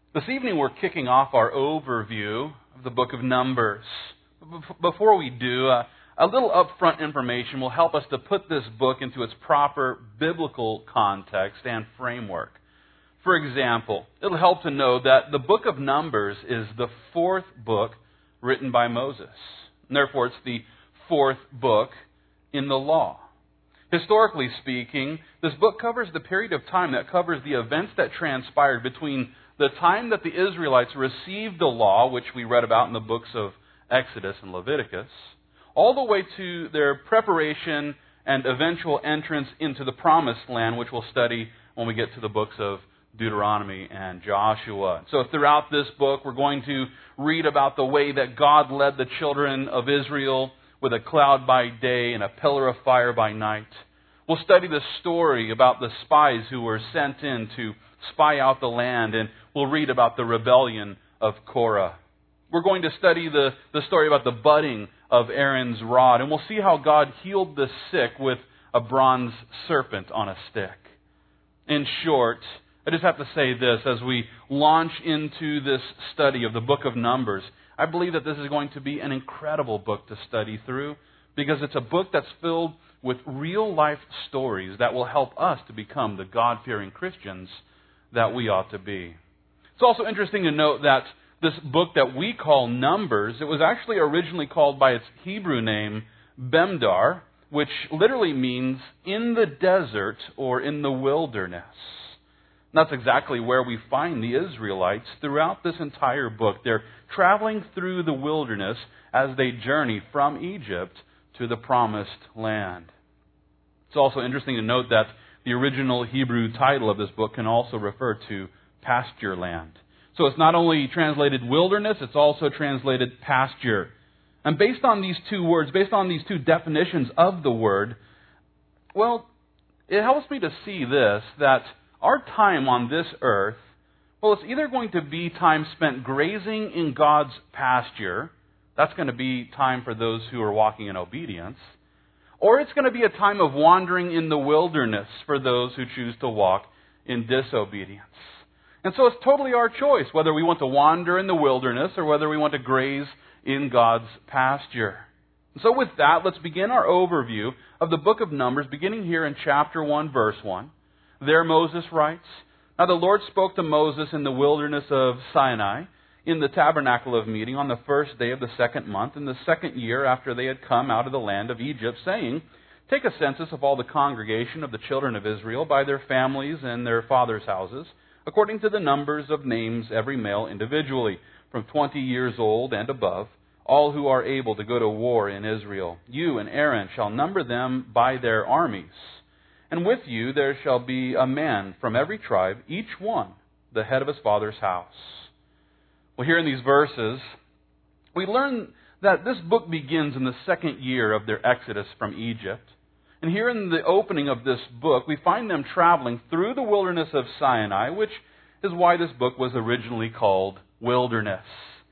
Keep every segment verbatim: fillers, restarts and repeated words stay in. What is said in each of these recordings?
This evening we're kicking off our overview of the book of Numbers. Before we do, uh, a little upfront information will help us to put this book into its proper biblical context and framework. For example, it'll help to know that the book of Numbers is the fourth book written by Moses. And therefore, it's the fourth book in the law. Historically speaking, this book covers the period of time that covers the events that transpired between the time that the Israelites received the law, which we read about in the books of Exodus and Leviticus, all the way to their preparation and eventual entrance into the Promised Land, which we'll study when we get to the books of Deuteronomy and Joshua. So throughout this book, we're going to read about the way that God led the children of Israel with a cloud by day and a pillar of fire by night. We'll study the story about the spies who were sent in to spy out the land, and we'll read about the rebellion of Korah. We're going to study the, the story about the budding of Aaron's rod, and we'll see how God healed the sick with a bronze serpent on a stick. In short, I just have to say this, as we launch into this study of the book of Numbers, I believe that this is going to be an incredible book to study through, because it's a book that's filled with real-life stories that will help us to become the God-fearing Christians that we ought to be. It's also interesting to note that this book that we call Numbers, it was actually originally called by its Hebrew name, Bemdar, which literally means in the desert or in the wilderness. And that's exactly where we find the Israelites throughout this entire book. They're traveling through the wilderness as they journey from Egypt to the Promised Land. It's also interesting to note that the original Hebrew title of this book can also refer to pasture land. So it's not only translated wilderness, it's also translated pasture. And based on these two words, based on these two definitions of the word, well, it helps me to see this, that our time on this earth, well, it's either going to be time spent grazing in God's pasture. That's going to be time for those who are walking in obedience. Or it's going to be a time of wandering in the wilderness for those who choose to walk in disobedience. And so it's totally our choice whether we want to wander in the wilderness or whether we want to graze in God's pasture. And so with that, let's begin our overview of the book of Numbers, beginning here in chapter one, verse one. There Moses writes, "Now the Lord spoke to Moses in the wilderness of Sinai, in the tabernacle of meeting, on the first day of the second month, in the second year after they had come out of the land of Egypt, saying, Take a census of all the congregation of the children of Israel by their families and their fathers' houses, according to the numbers of names, every male individually, from twenty years old and above, all who are able to go to war in Israel. You and Aaron shall number them by their armies. And with you there shall be a man from every tribe, each one the head of his father's house." Well, here in these verses, we learn that this book begins in the second year of their exodus from Egypt. And here in the opening of this book, we find them traveling through the wilderness of Sinai, which is why this book was originally called Wilderness.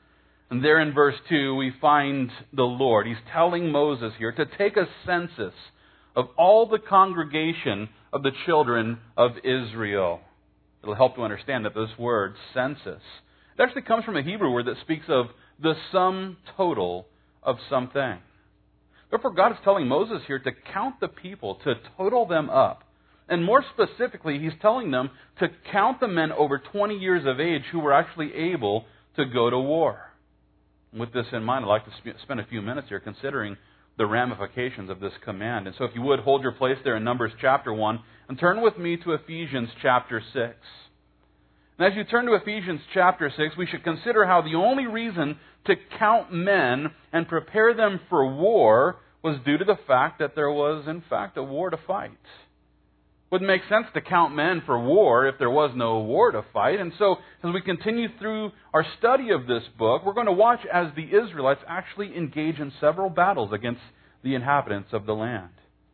And there in verse two, we find the Lord. He's telling Moses here to take a census of all the congregation of the children of Israel. It'll help to understand that this word, census, it actually comes from a Hebrew word that speaks of the sum total of something. Therefore, God is telling Moses here to count the people, to total them up. And more specifically, He's telling them to count the men over twenty years of age who were actually able to go to war. And with this in mind, I'd like to sp- spend a few minutes here considering the ramifications of this command. And so if you would, hold your place there in Numbers chapter one and turn with me to Ephesians chapter six. And as you turn to Ephesians chapter six, we should consider how the only reason to count men and prepare them for war was due to the fact that there was, in fact, a war to fight. It wouldn't make sense to count men for war if there was no war to fight. And so, as we continue through our study of this book, we're going to watch as the Israelites actually engage in several battles against the inhabitants of the land.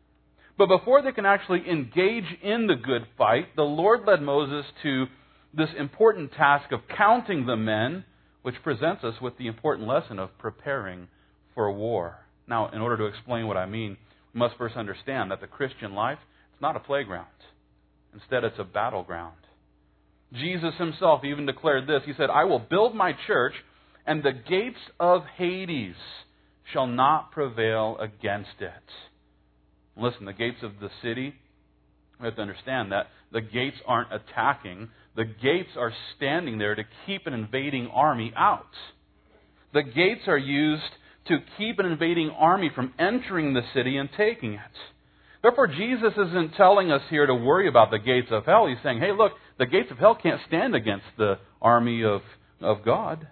But before they can actually engage in the good fight, the Lord led Moses to this important task of counting the men, which presents us with the important lesson of preparing for war. Now, in order to explain what I mean, we must first understand that the Christian life is not a playground. Instead, it's a battleground. Jesus himself even declared this. He said, I will build my church, and the gates of Hades shall not prevail against it. Listen, the gates of the city, we have to understand that the gates aren't attacking. The gates are standing there to keep an invading army out. The gates are used to keep an invading army from entering the city and taking it. Therefore, Jesus isn't telling us here to worry about the gates of hell. He's saying, hey, look, the gates of hell can't stand against the army of, of God.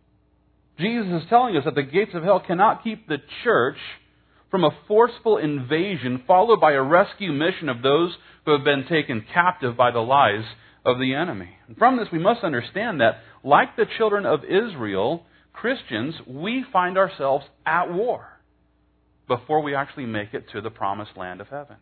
Jesus is telling us that the gates of hell cannot keep the church from a forceful invasion followed by a rescue mission of those who have been taken captive by the lies of the enemy. And from this, we must understand that, like the children of Israel, Christians, we find ourselves at war before we actually make it to the promised land of heaven.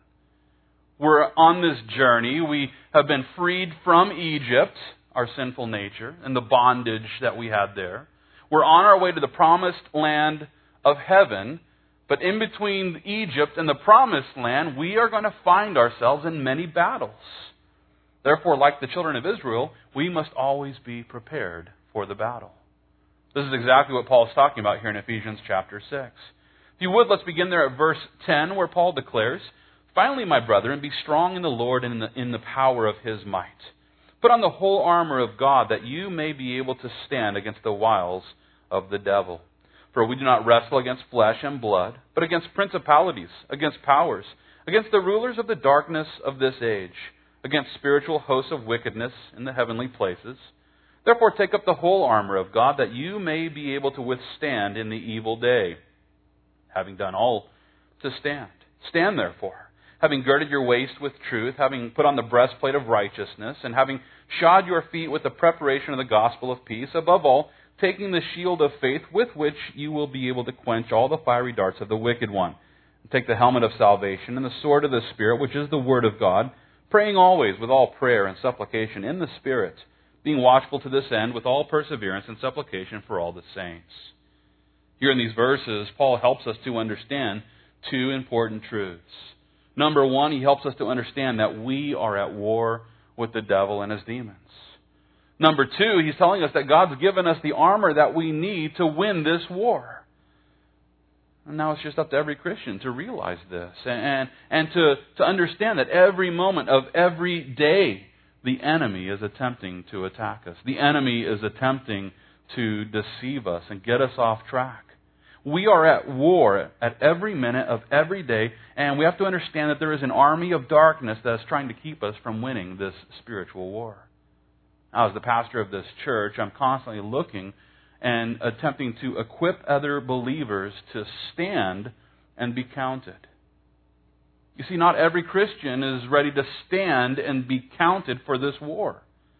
We're on this journey. We have been freed from Egypt, our sinful nature, and the bondage that we had there. We're on our way to the promised land of heaven, but in between Egypt and the promised land, we are going to find ourselves in many battles. Therefore, like the children of Israel, we must always be prepared for the battle. This is exactly what Paul is talking about here in Ephesians chapter six. If you would, let's begin there at verse ten, where Paul declares, Finally, my brethren, be strong in the Lord and in the, in the power of His might. Put on the whole armor of God, that you may be able to stand against the wiles of the devil. For we do not wrestle against flesh and blood, but against principalities, against powers, against the rulers of the darkness of this age, against spiritual hosts of wickedness in the heavenly places. Therefore take up the whole armor of God, that you may be able to withstand in the evil day. Having done all to stand. Stand therefore, having girded your waist with truth, having put on the breastplate of righteousness, and having shod your feet with the preparation of the gospel of peace, above all, taking the shield of faith, with which you will be able to quench all the fiery darts of the wicked one. And take the helmet of salvation and the sword of the Spirit, which is the word of God, praying always with all prayer and supplication in the Spirit, being watchful to this end with all perseverance and supplication for all the saints. Here in these verses, Paul helps us to understand two important truths. Number one, he helps us to understand that we are at war with the devil and his demons. Number two, he's telling us that God's given us the armor that we need to win this war. And now it's just up to every Christian to realize this and, and to, to understand that every moment of every day, the enemy is attempting to attack us. The enemy is attempting to deceive us and get us off track. We are at war at every minute of every day, and we have to understand that there is an army of darkness that is trying to keep us from winning this spiritual war. Now, as the pastor of this church, I'm constantly looking and attempting to equip other believers to stand and be counted. You see, not every Christian is ready to stand and be counted for this war.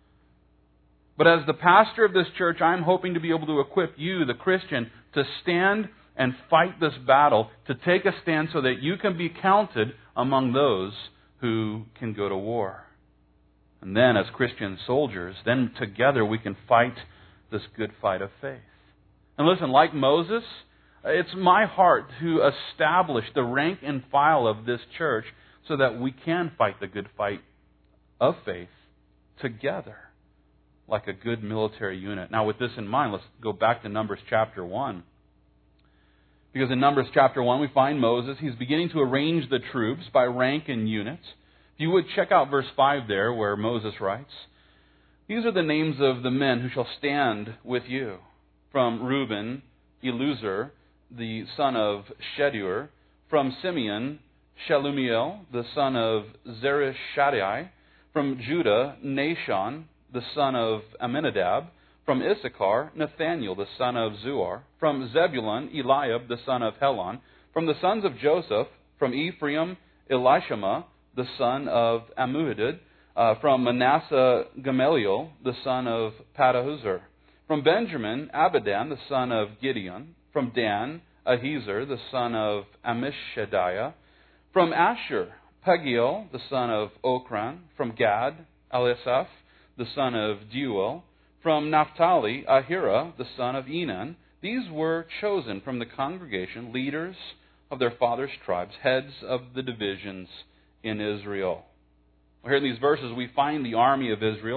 But as the pastor of this church, I'm hoping to be able to equip you, the Christian, to stand and fight this battle, to take a stand so that you can be counted among those who can go to war. And then as Christian soldiers, then together we can fight this good fight of faith. And listen, like Moses, it's my heart to establish the rank and file of this church so that we can fight the good fight of faith together, like a good military unit. Now, with this in mind, let's go back to Numbers chapter one. Because in Numbers chapter one, we find Moses. He's beginning to arrange the troops by rank and units. If you would check out verse five there, where Moses writes, These are the names of the men who shall stand with you. From Reuben, Eluzur, the son of Shedeur. From Simeon, Shelumiel, the son of Zerishaddai. From Judah, Nashon, the son of Amminadab. From Issachar, Nathaniel, the son of Zuar. From Zebulun, Eliab, the son of Helon. From the sons of Joseph, from Ephraim, Elishama, the son of Ammuhadid. Uh, from Manasseh, Gamaliel, the son of Padahuzur. From Benjamin, Abidan, the son of Gideon. From Dan, Ahiezer, the son of Amishadiah. From Asher, Pagiel, the son of Okran. From Gad, Elisaph, the son of Deuel. From Naphtali, Ahira, the son of Enan. These were chosen from the congregation, leaders of their fathers' tribes, heads of the divisions in Israel. Well, here in these verses, we find the army of Israel, and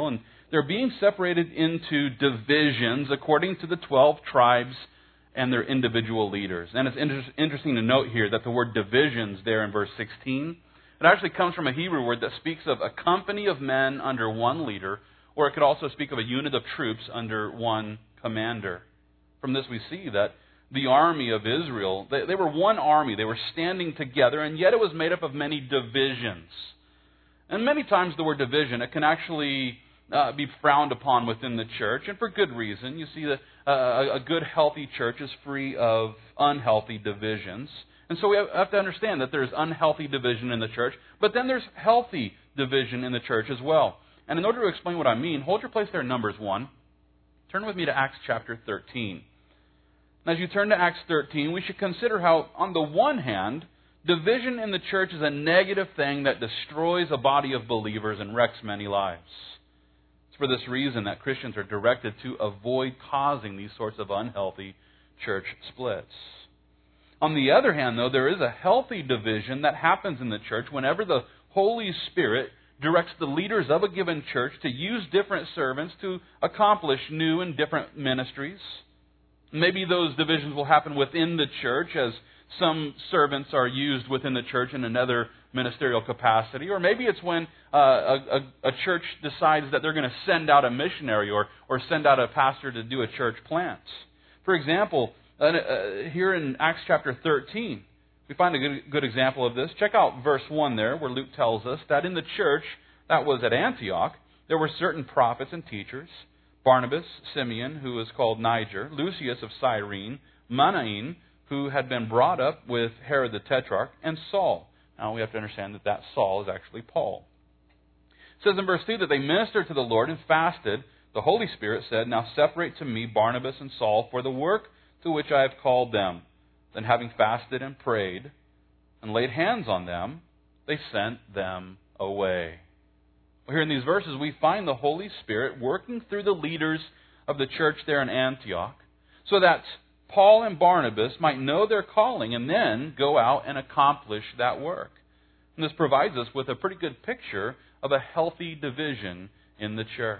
they're being separated into divisions according to the twelve tribes and their individual leaders. And it's inter- interesting to note here that the word divisions there in verse sixteen, it actually comes from a Hebrew word that speaks of a company of men under one leader, or it could also speak of a unit of troops under one commander. From this we see that the army of Israel, they, they were one army. They were standing together, and yet it was made up of many divisions. And many times the word division, it can actually uh, be frowned upon within the church, and for good reason. You see that uh, a good, healthy church is free of unhealthy divisions. And so we have to understand that there's unhealthy division in the church, but then there's healthy division in the church as well. And in order to explain what I mean, hold your place there in Numbers one. Turn with me to Acts chapter thirteen. As you turn to Acts thirteen, we should consider how, on the one hand, division in the church is a negative thing that destroys a body of believers and wrecks many lives. It's for this reason that Christians are directed to avoid causing these sorts of unhealthy church splits. On the other hand, though, there is a healthy division that happens in the church whenever the Holy Spirit directs the leaders of a given church to use different servants to accomplish new and different ministries. Maybe those divisions will happen within the church as some servants are used within the church in another ministerial capacity. Or maybe it's when uh, a, a, a church decides that they're going to send out a missionary or, or send out a pastor to do a church plant. For example, uh, uh, here in Acts chapter thirteen, we find a good, good example of this. Check out verse one there, where Luke tells us that in the church that was at Antioch, there were certain prophets and teachers: Barnabas, Simeon, who was called Niger, Lucius of Cyrene, Manaen, who had been brought up with Herod the Tetrarch, and Saul. Now we have to understand that that Saul is actually Paul. It says in verse two that they ministered to the Lord and fasted. The Holy Spirit said, "Now separate to me Barnabas and Saul for the work to which I have called them." Then having fasted and prayed and laid hands on them, they sent them away. Well, here in these verses we find the Holy Spirit working through the leaders of the church there in Antioch so that Paul and Barnabas might know their calling and then go out and accomplish that work. And this provides us with a pretty good picture of a healthy division in the church.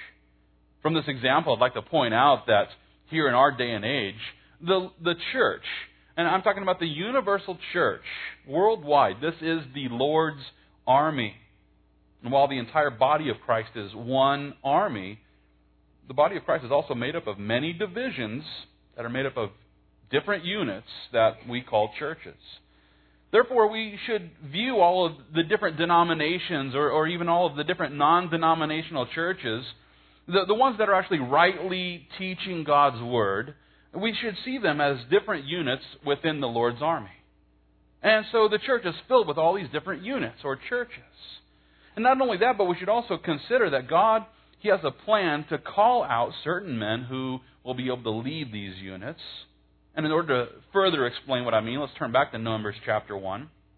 From this example, I'd like to point out that here in our day and age, the, the church, and I'm talking about the universal church worldwide, this is the Lord's army. And while the entire body of Christ is one army, the body of Christ is also made up of many divisions that are made up of different units that we call churches. Therefore, we should view all of the different denominations or, or even all of the different non-denominational churches, the, the ones that are actually rightly teaching God's Word, we should see them as different units within the Lord's army. And so the church is filled with all these different units or churches. And not only that, but we should also consider that God, He has a plan to call out certain men who will be able to lead these units. And in order to further explain what I mean, let's turn back to Numbers chapter one.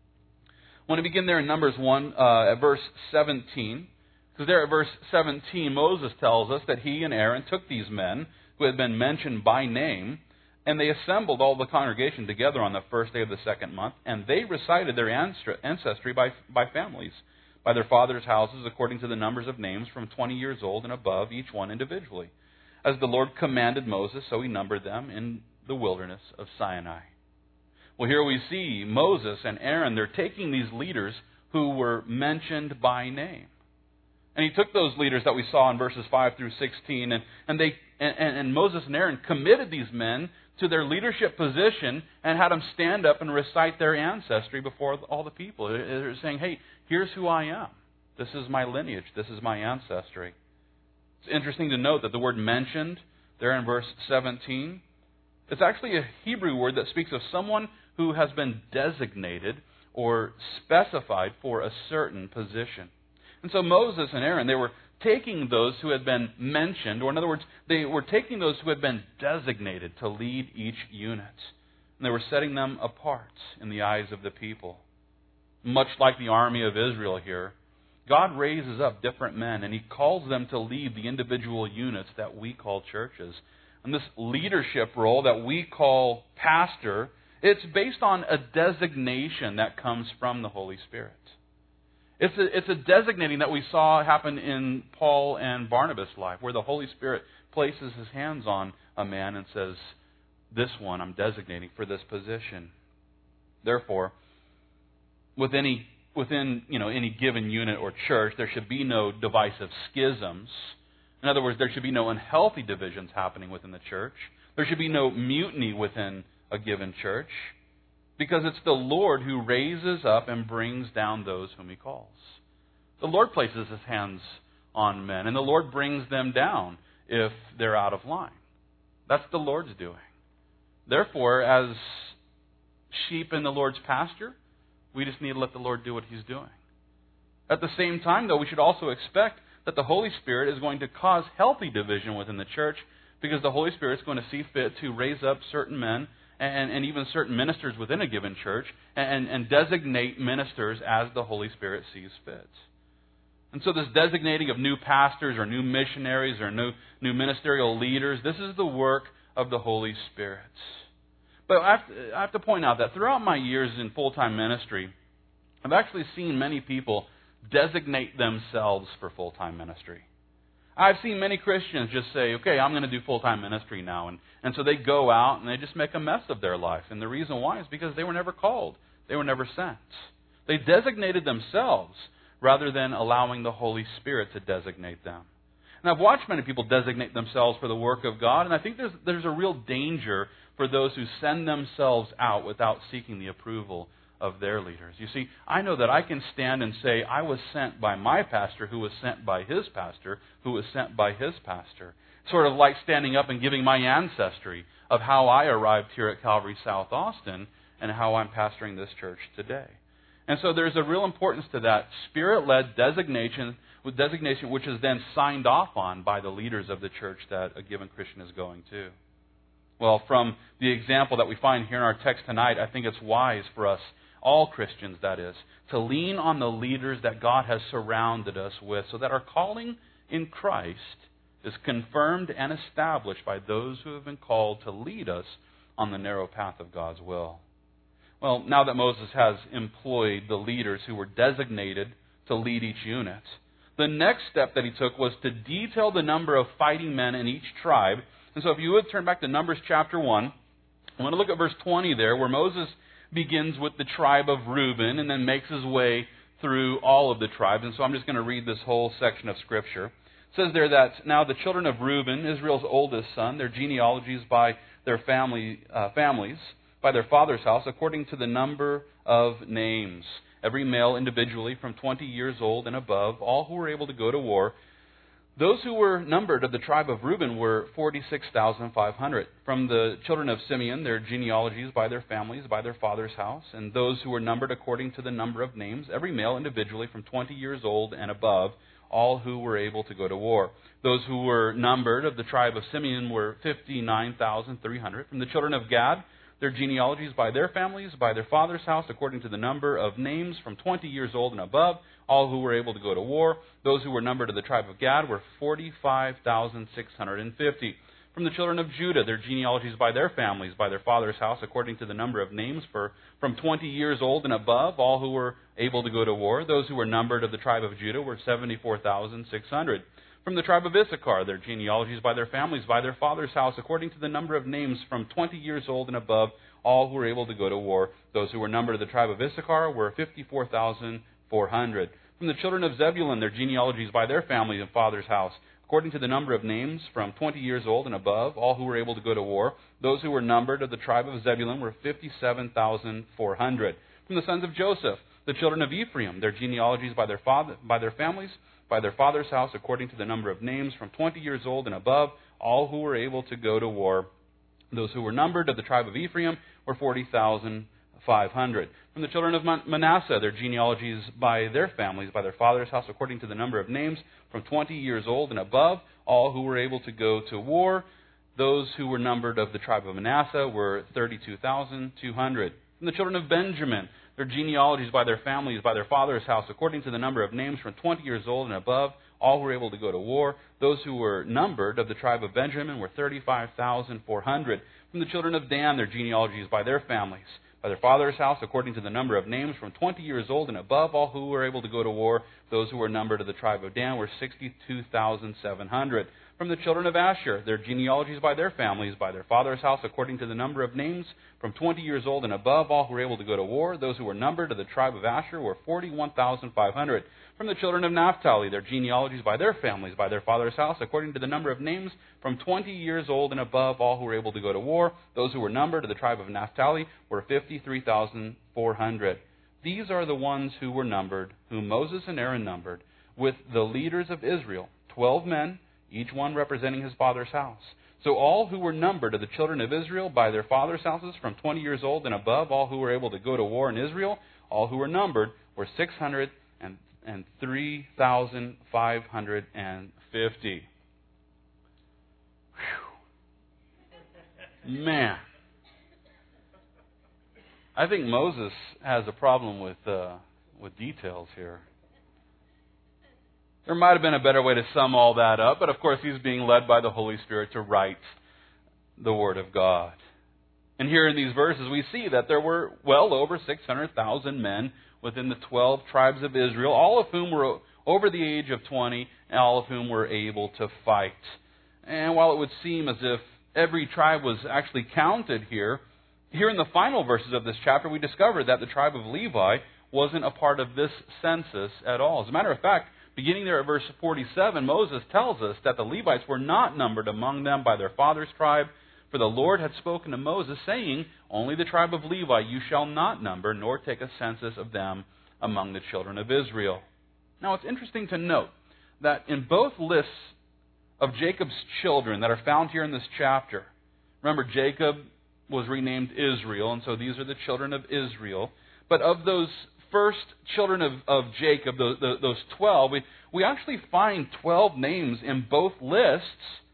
I want to begin there in Numbers one uh, at verse seventeen. Because there at verse seventeen, Moses tells us that he and Aaron took these men who had been mentioned by name, and they assembled all the congregation together on the first day of the second month, and they recited their ancestry by, by families, by their fathers' houses, according to the numbers of names from twenty years old and above, each one individually. As the Lord commanded Moses, so he numbered them in the wilderness of Sinai. Well, here we see Moses and Aaron, they're taking these leaders who were mentioned by name. And he took those leaders that we saw in verses five through sixteen, and, and, they, and, and Moses and Aaron committed these men to their leadership position and had them stand up and recite their ancestry before all the people. They're saying, hey, here's who I am. This is my lineage. This is my ancestry. It's interesting to note that the word mentioned there in verse seventeen, it's actually a Hebrew word that speaks of someone who has been designated or specified for a certain position. And so Moses and Aaron, they were taking those who had been mentioned, or in other words, they were taking those who had been designated to lead each unit. And they were setting them apart in the eyes of the people. Much like the army of Israel here, God raises up different men, and He calls them to lead the individual units that we call churches. And this leadership role that we call pastor, it's based on a designation that comes from the Holy Spirit. It's a, it's a designating that we saw happen in Paul and Barnabas' life, where the Holy Spirit places his hands on a man and says, this one I'm designating for this position. Therefore, with any, within you know, any given unit or church, there should be no divisive schisms. In other words, there should be no unhealthy divisions happening within the church. There should be no mutiny within a given church, because it's the Lord who raises up and brings down those whom He calls. The Lord places His hands on men, and the Lord brings them down if they're out of line. That's the Lord's doing. Therefore, as sheep in the Lord's pasture, we just need to let the Lord do what He's doing. At the same time, though, we should also expect that the Holy Spirit is going to cause healthy division within the church, because the Holy Spirit is going to see fit to raise up certain men and, and even certain ministers within a given church and, and designate ministers as the Holy Spirit sees fit. And so this designating of new pastors or new missionaries or new, new ministerial leaders, this is the work of the Holy Spirit. But I have, to, I have to point out that throughout my years in full-time ministry, I've actually seen many people designate themselves for full-time ministry. I've seen many Christians just say, okay, I'm going to do full-time ministry now. And, and so they go out and they just make a mess of their life. And the reason why is because they were never called. They were never sent. They designated themselves rather than allowing the Holy Spirit to designate them. And I've watched many people designate themselves for the work of God, and I think there's, there's a real danger for those who send themselves out without seeking the approval of their leaders. You see, I know that I can stand and say, I was sent by my pastor, who was sent by his pastor, who was sent by his pastor. Sort of like standing up and giving my ancestry of how I arrived here at Calvary South Austin and how I'm pastoring this church today. And so there's a real importance to that Spirit-led designation, with designation which is then signed off on by the leaders of the church that a given Christian is going to. Well, from the example that we find here in our text tonight, I think it's wise for us, all Christians that is, to lean on the leaders that God has surrounded us with, so that our calling in Christ is confirmed and established by those who have been called to lead us on the narrow path of God's will. Well, now that Moses has employed the leaders who were designated to lead each unit, the next step that he took was to detail the number of fighting men in each tribe. And so if you would turn back to Numbers chapter one, I want to look at verse twenty there, where Moses begins with the tribe of Reuben and then makes his way through all of the tribes. And so I'm just going to read this whole section of Scripture. It says there that now the children of Reuben, Israel's oldest son, their genealogies by their family uh, families, by their father's house, according to the number of names, every male individually from twenty years old and above, all who were able to go to war. Those who were numbered of the tribe of Reuben were forty-six thousand five hundred. From the children of Simeon, their genealogies by their families, by their father's house, and those who were numbered according to the number of names, every male individually from twenty years old and above, all who were able to go to war. Those who were numbered of the tribe of Simeon were fifty-nine thousand three hundred. From the children of Gad, their genealogies by their families, by their father's house, according to the number of names from twenty years old and above, all who were able to go to war. Those who were numbered of the tribe of Gad were forty-five thousand six hundred fifty. From the children of Judah, their genealogies by their families, by their father's house, according to the number of names for from twenty years old and above, all who were able to go to war. Those who were numbered of the tribe of Judah were seventy-four thousand six hundred. From the tribe of Issachar, their genealogies by their families, by their father's house, according to the number of names from twenty years old and above, all who were able to go to war. Those who were numbered of the tribe of Issachar were fifty-four thousand four hundred. From the children of Zebulun, their genealogies by their families and father's house, according to the number of names from twenty years old and above, all who were able to go to war. Those who were numbered of the tribe of Zebulun were fifty-seven thousand four hundred. From the sons of Joseph, the children of Ephraim, their genealogies by their father, by their families, by their father's house, according to the number of names from twenty years old and above, all who were able to go to war. Those who were numbered of the tribe of Ephraim were forty thousand five hundred. From the children of Manasseh, their genealogies by their families, by their father's house, according to the number of names from twenty years old and above, all who were able to go to war. Those who were numbered of the tribe of Manasseh were thirty-two thousand two hundred. From the children of Benjamin, their genealogies by their families, by their father's house, according to the number of names from twenty years old and above, all who were able to go to war. Those who were numbered of the tribe of Benjamin were thirty-five thousand four hundred. From the children of Dan, their genealogies by their families, by their father's house, according to the number of names, from twenty years old and above, all who were able to go to war. Those who were numbered of the tribe of Dan were sixty-two thousand seven hundred. From the children of Asher, their genealogies by their families, by their father's house, according to the number of names, from twenty years old and above, all who were able to go to war. Those who were numbered of the tribe of Asher were forty-one thousand five hundred. From the children of Naphtali, their genealogies by their families, by their father's house, according to the number of names, from twenty years old and above, all who were able to go to war. Those who were numbered of the tribe of Naphtali were fifty-three thousand four hundred. These are the ones who were numbered, whom Moses and Aaron numbered, with the leaders of Israel, twelve men, each one representing his father's house. So all who were numbered of the children of Israel by their father's houses, from twenty years old and above, all who were able to go to war in Israel, all who were numbered were six hundred and three thousand five hundred fifty. Whew. Man. I think Moses has a problem with uh, with details here. There might have been a better way to sum all that up, but of course he's being led by the Holy Spirit to write the Word of God. And here in these verses we see that there were well over six hundred thousand men within the twelve tribes of Israel, all of whom were over the age of twenty, and all of whom were able to fight. And while it would seem as if every tribe was actually counted here, here in the final verses of this chapter we discover that the tribe of Levi wasn't a part of this census at all. As a matter of fact, beginning there at verse forty-seven, Moses tells us that the Levites were not numbered among them by their father's tribe, for the Lord had spoken to Moses, saying, "Only the tribe of Levi you shall not number, nor take a census of them among the children of Israel." Now it's interesting to note that in both lists of Jacob's children that are found here in this chapter, remember Jacob was renamed Israel, and so these are the children of Israel. But of those first children of, of Jacob, those, those twelve, we, we actually find twelve names in both lists,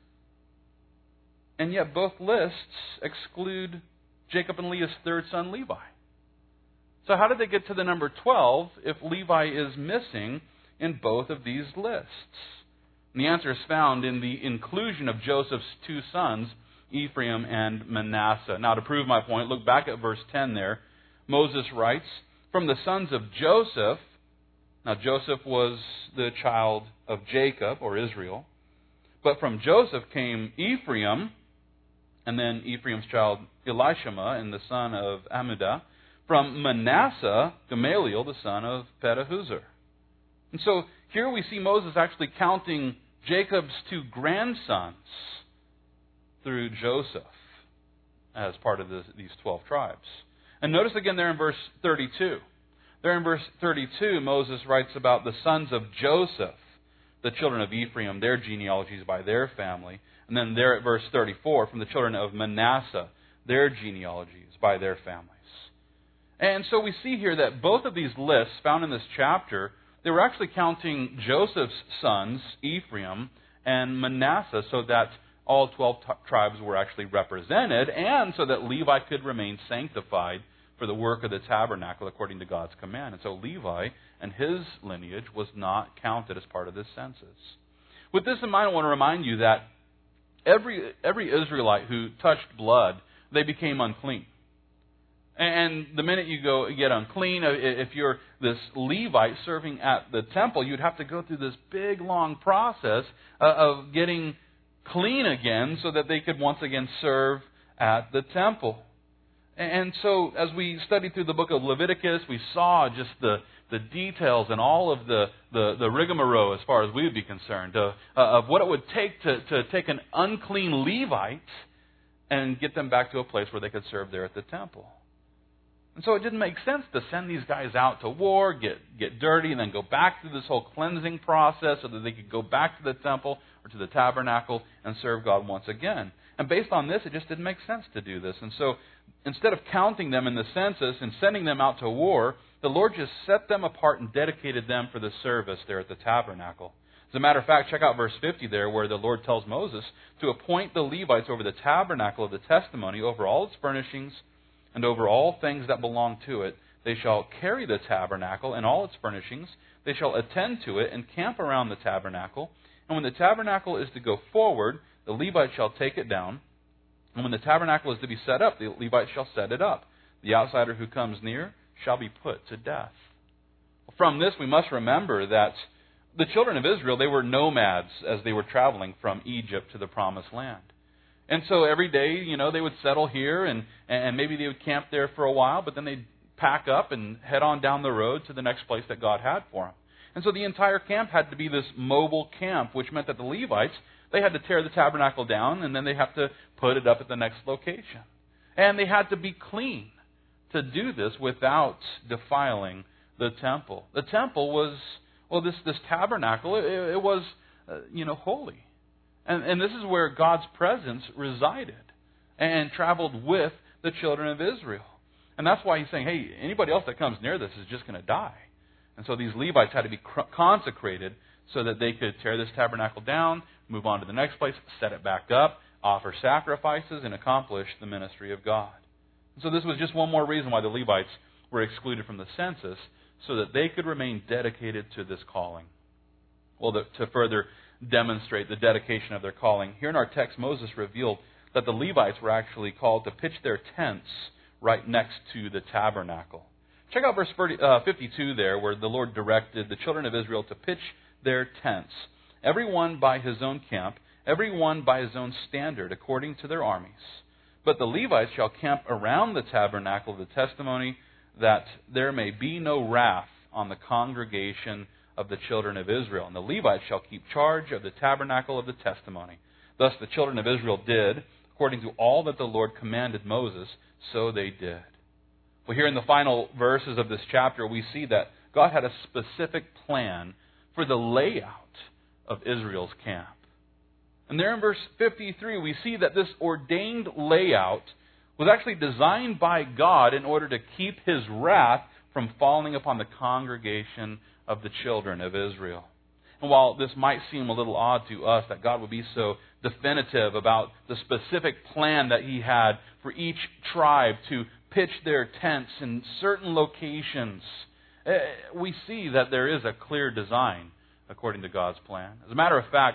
and yet both lists exclude Jacob and Leah's third son, Levi. So how did they get to the number twelve if Levi is missing in both of these lists? And the answer is found in the inclusion of Joseph's two sons, Ephraim and Manasseh. Now, to prove my point, look back at verse ten there. Moses writes, "From the sons of Joseph," now Joseph was the child of Jacob, or Israel, "but from Joseph came Ephraim," and then Ephraim's child Elishama, and the son of Amminadab. "From Manasseh, Gamaliel, the son of Pedahuzur." And so here we see Moses actually counting Jacob's two grandsons through Joseph as part of this, these twelve tribes. And notice again there in verse thirty-two. There in verse thirty-two, Moses writes about the sons of Joseph, the children of Ephraim, their genealogies by their family. And then there at verse thirty-four, from the children of Manasseh, their genealogies by their families. And so we see here that both of these lists found in this chapter, they were actually counting Joseph's sons, Ephraim and Manasseh, so that all twelve t- tribes were actually represented, and so that Levi could remain sanctified for the work of the tabernacle according to God's command. And so Levi and his lineage was not counted as part of this census. With this in mind, I want to remind you that every every Israelite who touched blood, they became unclean. And the minute you go get unclean, if you're this Levite serving at the temple, you'd have to go through this big, long process of getting clean again so that they could once again serve at the temple. And so as we studied through the book of Leviticus, we saw just the, the details and all of the, the, the rigmarole, as far as we would be concerned, uh, of what it would take to, to take an unclean Levite and get them back to a place where they could serve there at the temple. And so it didn't make sense to send these guys out to war, get, get dirty, and then go back through this whole cleansing process so that they could go back to the temple or to the tabernacle and serve God once again. And based on this, it just didn't make sense to do this. And so instead of counting them in the census and sending them out to war, the Lord just set them apart and dedicated them for the service there at the tabernacle. As a matter of fact, check out verse fifty there, where the Lord tells Moses to appoint the Levites over the tabernacle of the testimony, over all its furnishings, and over all things that belong to it. They shall carry the tabernacle and all its furnishings. They shall attend to it and camp around the tabernacle. And when the tabernacle is to go forward, the Levites shall take it down. And when the tabernacle is to be set up, the Levites shall set it up. The outsider who comes near shall be put to death. From this, we must remember that the children of Israel, they were nomads as they were traveling from Egypt to the Promised Land. And so every day, you know, they would settle here and, and maybe they would camp there for a while, but then they'd pack up and head on down the road to the next place that God had for them. And so the entire camp had to be this mobile camp, which meant that the Levites, they had to tear the tabernacle down and then they have to put it up at the next location. And they had to be clean to do this without defiling the temple. The temple was, well, this, this tabernacle, it, it was, uh, you know, holy. And, and this is where God's presence resided and traveled with the children of Israel. And that's why he's saying, hey, anybody else that comes near this is just going to die. And so these Levites had to be consecrated so that they could tear this tabernacle down, move on to the next place, set it back up, offer sacrifices, and accomplish the ministry of God. So this was just one more reason why the Levites were excluded from the census, so that they could remain dedicated to this calling. Well, the, to further demonstrate the dedication of their calling, here in our text, Moses revealed that the Levites were actually called to pitch their tents right next to the tabernacle. Check out verse fifty-two there, where the Lord directed the children of Israel to pitch their tents, every one by his own camp, every one by his own standard, according to their armies. But the Levites shall camp around the tabernacle of the testimony, that there may be no wrath on the congregation of the children of Israel. And the Levites shall keep charge of the tabernacle of the testimony. Thus the children of Israel did, according to all that the Lord commanded Moses, so they did. Well, here in the final verses of this chapter, we see that God had a specific plan for the layout of Israel's camp. And there in verse fifty-three, we see that this ordained layout was actually designed by God in order to keep His wrath from falling upon the congregation of the children of Israel. And while this might seem a little odd to us that God would be so definitive about the specific plan that He had for each tribe to pitch their tents in certain locations, we see that there is a clear design according to God's plan. As a matter of fact,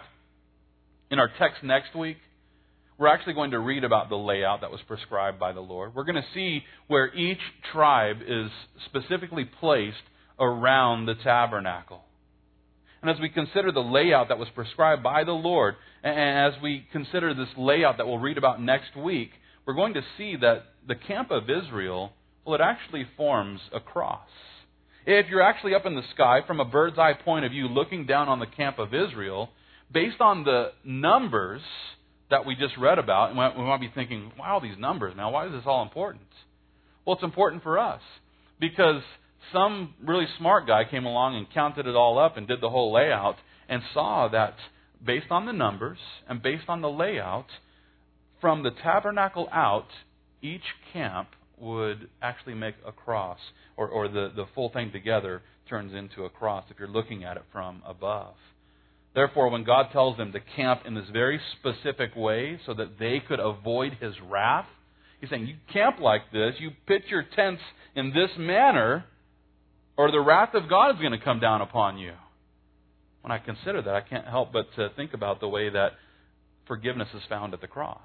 in our text next week, we're actually going to read about the layout that was prescribed by the Lord. We're going to see where each tribe is specifically placed around the tabernacle. And as we consider the layout that was prescribed by the Lord, and as we consider this layout that we'll read about next week, we're going to see that the camp of Israel, well, it actually forms a cross. If you're actually up in the sky from a bird's eye point of view looking down on the camp of Israel, based on the numbers that we just read about, and we might be thinking, wow, these numbers, now why is this all important? Well, it's important for us because some really smart guy came along and counted it all up and did the whole layout and saw that based on the numbers and based on the layout, from the tabernacle out, each camp would actually make a cross, or, or the, the full thing together turns into a cross if you're looking at it from above. Therefore, when God tells them to camp in this very specific way so that they could avoid His wrath, He's saying, you camp like this, you pitch your tents in this manner, or the wrath of God is going to come down upon you. When I consider that, I can't help but to think about the way that forgiveness is found at the cross.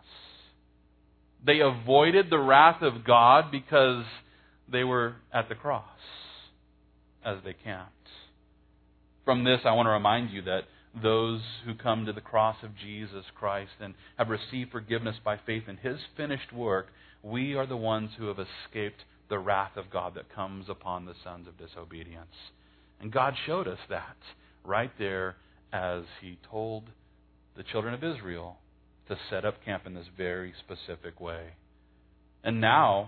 They avoided the wrath of God because they were at the cross as they camped. From this, I want to remind you that those who come to the cross of Jesus Christ and have received forgiveness by faith in His finished work, we are the ones who have escaped the wrath of God that comes upon the sons of disobedience. And God showed us that right there as He told the children of Israel to set up camp in this very specific way. And now,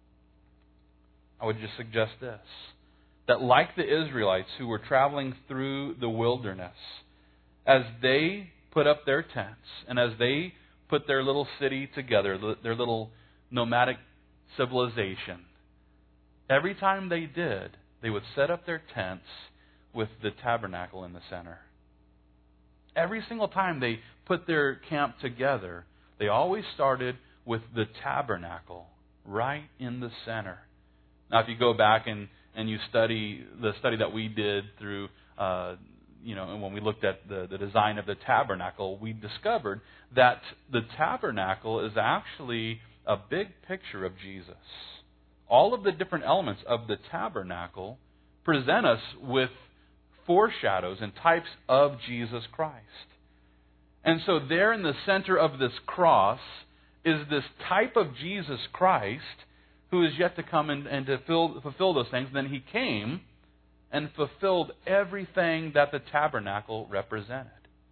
I would just suggest this, that like the Israelites who were traveling through the wilderness, as they put up their tents and as they put their little city together, their little nomadic civilization, every time they did, they would set up their tents with the tabernacle in the center. Every single time they put their camp together, they always started with the tabernacle right in the center. Now, if you go back and, and you study the study that we did through, uh, you know, and when we looked at the, the design of the tabernacle, we discovered that the tabernacle is actually a big picture of Jesus. all of the different elements of the tabernacle present us with foreshadows and types of Jesus Christ. And so there in the center of this cross is this type of Jesus Christ who is yet to come and, and to fill, fulfill those things. And then he came and fulfilled everything that the tabernacle represented.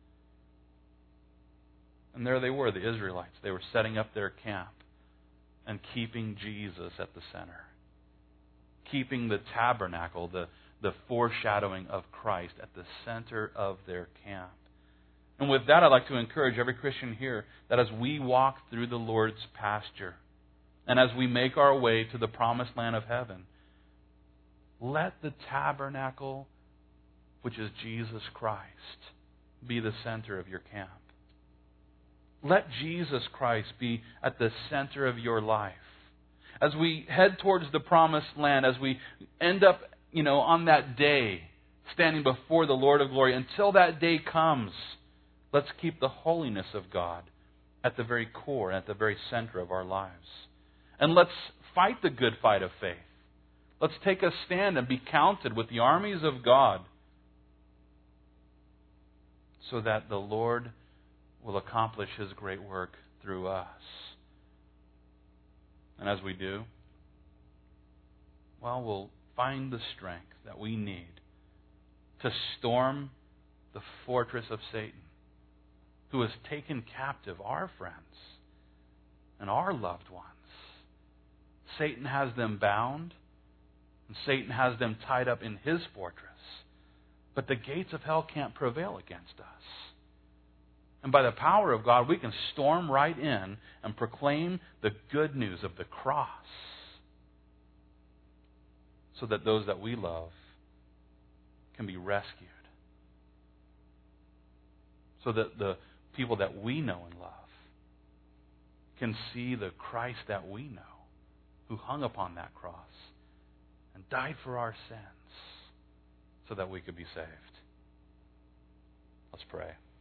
And there they were, the Israelites. They were setting up their camp and keeping Jesus at the center. Keeping the tabernacle, the, the foreshadowing of Christ, at the center of their camp. And with that, I'd like to encourage every Christian here that as we walk through the Lord's pasture, and as we make our way to the promised land of heaven, let the tabernacle, which is Jesus Christ, be the center of your camp. Let Jesus Christ be at the center of your life. As we head towards the promised land, as we end up, you know, on that day, standing before the Lord of glory, until that day comes, let's keep the holiness of God at the very core, at the very center of our lives. And let's fight the good fight of faith. Let's take a stand and be counted with the armies of God so that the Lord will accomplish His great work through us. And as we do, well, we'll find the strength that we need to storm the fortress of Satan, who has taken captive our friends and our loved ones. Satan has them bound, and Satan has them tied up in his fortress. But the gates of hell can't prevail against us. And by the power of God, we can storm right in and proclaim the good news of the cross, so that those that we love can be rescued. So that the people that we know and love can see the Christ that we know, who hung upon that cross and died for our sins so that we could be saved. Let's pray.